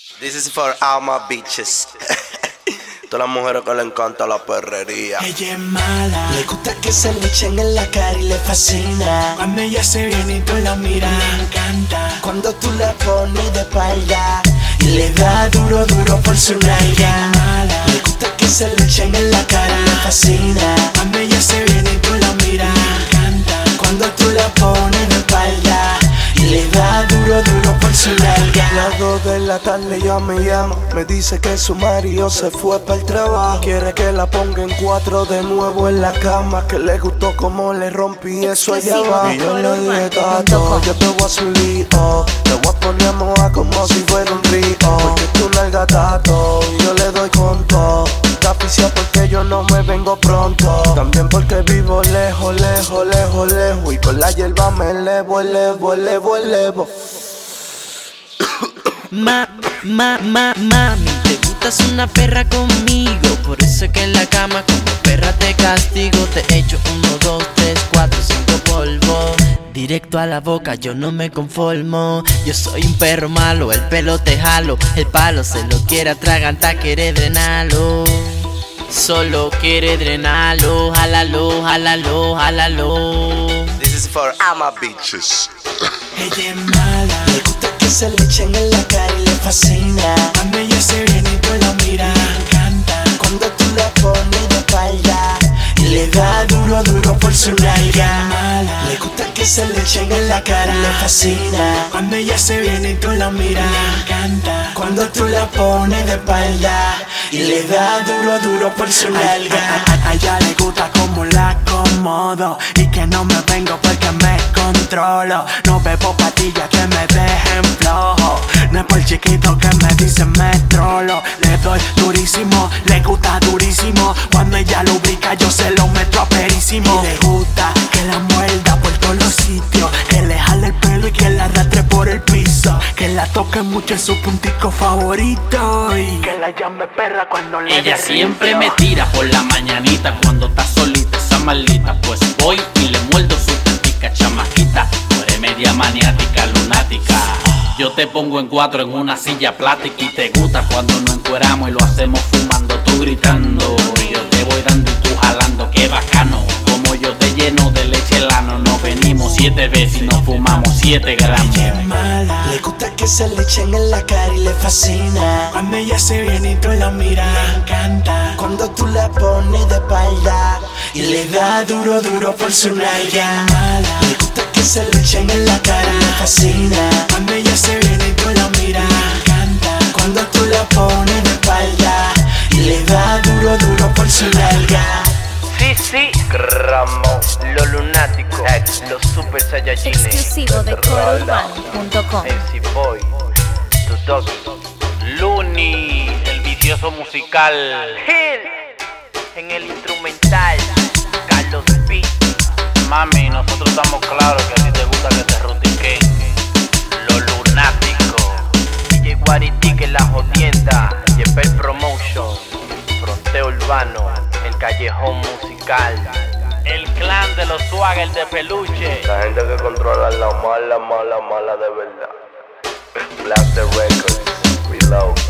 This is for all my bitches. Todas las mujeres que le encanta la perrería. Ella es mala, le gusta que se le echen en la cara y le fascina. Cuando ella se viene y tú la miras, le encanta. Cuando tú la pones de espalda y le da duro, duro por su nalga. Mala, le gusta que se le echen en la cara y le fascina. Cuando ella se viene y tú la miras, le encanta. Cuando tú la pones de espalda y le da duro, duro por su nalga. A las 2 de la tarde ya me llama, me dice que su marido se fue para el trabajo. Quiere que la ponga en 4 de nuevo en la cama, que le gustó como le rompí eso allá abajo. Y yo le dije, tato, yo te voy a subir, te voy a poner a mojar como si fuera un río. Porque tú nalga tato, y yo le doy con todo. Está oficial porque yo no me vengo pronto. También porque vivo lejos, lejos, lejos, lejos. Y con la hierba me elevo, elevo, elevo, elevo. Mami, te gustas una perra conmigo. Por eso es que en la cama como perra te castigo. Te echo 1, 2, 3, 4, 5 polvo. Directo a la boca, yo no me conformo. Yo soy un perro malo, el pelo te jalo. El palo se lo quiere atragantar, quiere drenarlo. Solo quiere drenarlo, jálalo, jálalo, jálalo. This is for all my bitches. Ella es mala, le gusta que se le echen en la cara y le fascina. Cuando ella se viene y tú la miras, le encanta. Cuando tú la pones de espalda y le da duro, duro por su nalga. Mala, le gusta que se le echen en la cara y le fascina. Cuando ella se viene y tú la miras, le encanta. Cuando tú la pones de espalda y le da duro, duro por su nalga. A ella le gusta como la acomodo y que no me vengo porque me controlo. No bebo pastillas que me dejen flojo. No es por chiquito que me dicen me trolo. Le doy durísimo, le gusta durísimo. Cuando ella lubrica yo se lo meto aperísimo. Y le gusta que la muerda por todos los sitios, que le jale el pelo y que la arrastre por el piso, que la toque mucho en su puntico favorito y que la llame perra cuando le Ella siempre me tira por la mañanita cuando está solita esa maldita. Pues voy y le muerdo su tantica chamaquita. Tú eres media maniática, lunática. Yo te pongo en 4 en una silla plástica y te gusta cuando nos encueramos y lo hacemos fumando, tú gritando. Y yo te voy dando y tú jalando, qué bacano. Como yo te lleno de leche el ano. Nos venimos 7 veces y nos fumamos 7 gramos. Ella es mala, le gusta que se le echen en la cara y le fascina. Cuando ella se viene y tú la miras, le encanta. Cuando tú la pones de espalda y le da duro, duro por su nalga. Mala, le gusta que se le echen en la cara y le fascina. Cuando ella se viene y tú la miras, le encanta. Cuando tú la pones de espalda y le da duro, duro por su nalga. Sí, Ramo, los lunáticos, los super saiyajines. Exclusivo de corourbano.com. MC Boy, tu dog, Looney, el vicioso musical. Hill, en el instrumental, Carlos P. Mami, nosotros estamos claros que a ti te gusta que te rustiquen. Los lunáticos. DJ Guariti que la jodienda, Yepel Promotion, Fronteo Urbano, el callejón musical. El clan de los swagger de peluche. La gente que controla la mala, mala, mala de verdad. Blaster Records, Reload.